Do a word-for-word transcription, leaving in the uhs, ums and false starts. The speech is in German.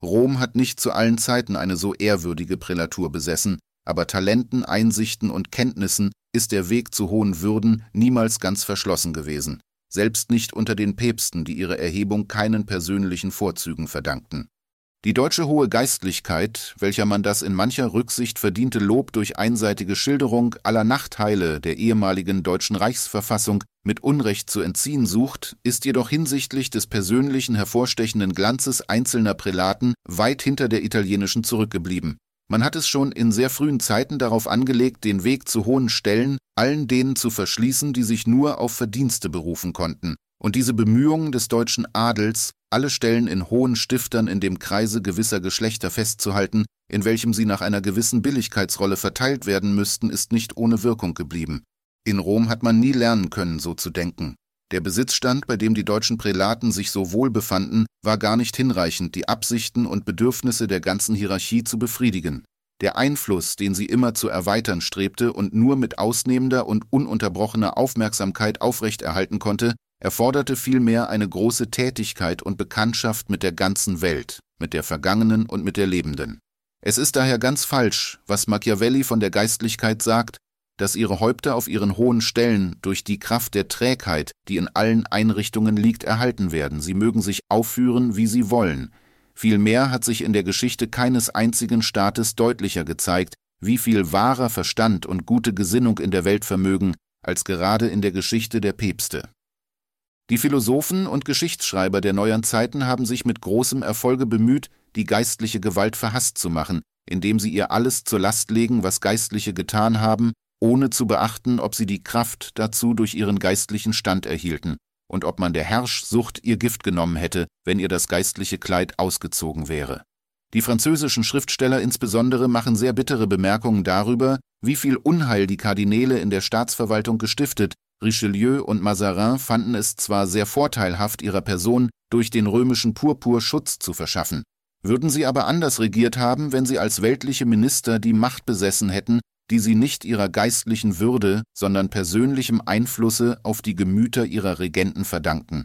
Rom hat nicht zu allen Zeiten eine so ehrwürdige Prälatur besessen, aber Talenten, Einsichten und Kenntnissen ist der Weg zu hohen Würden niemals ganz verschlossen gewesen, selbst nicht unter den Päpsten, die ihre Erhebung keinen persönlichen Vorzügen verdankten. Die deutsche hohe Geistlichkeit, welcher man das in mancher Rücksicht verdiente Lob durch einseitige Schilderung aller Nachteile der ehemaligen deutschen Reichsverfassung mit Unrecht zu entziehen sucht, ist jedoch hinsichtlich des persönlichen hervorstechenden Glanzes einzelner Prälaten weit hinter der italienischen zurückgeblieben. Man hat es schon in sehr frühen Zeiten darauf angelegt, den Weg zu hohen Stellen allen denen zu verschließen, die sich nur auf Verdienste berufen konnten. Und diese Bemühungen des deutschen Adels, alle Stellen in hohen Stiftern in dem Kreise gewisser Geschlechter festzuhalten, in welchem sie nach einer gewissen Billigkeitsrolle verteilt werden müssten, ist nicht ohne Wirkung geblieben. In Rom hat man nie lernen können, so zu denken. Der Besitzstand, bei dem die deutschen Prälaten sich so wohl befanden, war gar nicht hinreichend, die Absichten und Bedürfnisse der ganzen Hierarchie zu befriedigen. Der Einfluss, den sie immer zu erweitern strebte und nur mit ausnehmender und ununterbrochener Aufmerksamkeit aufrechterhalten konnte, erforderte vielmehr eine große Tätigkeit und Bekanntschaft mit der ganzen Welt, mit der vergangenen und mit der lebenden. Es ist daher ganz falsch, was Machiavelli von der Geistlichkeit sagt, dass ihre Häupter auf ihren hohen Stellen durch die Kraft der Trägheit, die in allen Einrichtungen liegt, erhalten werden. Sie mögen sich aufführen, wie sie wollen. Vielmehr hat sich in der Geschichte keines einzigen Staates deutlicher gezeigt, wie viel wahrer Verstand und gute Gesinnung in der Welt vermögen, als gerade in der Geschichte der Päpste. Die Philosophen und Geschichtsschreiber der neueren Zeiten haben sich mit großem Erfolge bemüht, die geistliche Gewalt verhasst zu machen, indem sie ihr alles zur Last legen, was Geistliche getan haben, ohne zu beachten, ob sie die Kraft dazu durch ihren geistlichen Stand erhielten und ob man der Herrschsucht ihr Gift genommen hätte, wenn ihr das geistliche Kleid ausgezogen wäre. Die französischen Schriftsteller insbesondere machen sehr bittere Bemerkungen darüber, wie viel Unheil die Kardinäle in der Staatsverwaltung gestiftet. Richelieu und Mazarin fanden es zwar sehr vorteilhaft, ihrer Person durch den römischen Purpur Schutz zu verschaffen, würden sie aber anders regiert haben, wenn sie als weltliche Minister die Macht besessen hätten, die sie nicht ihrer geistlichen Würde, sondern persönlichem Einflusse auf die Gemüter ihrer Regenten verdankten.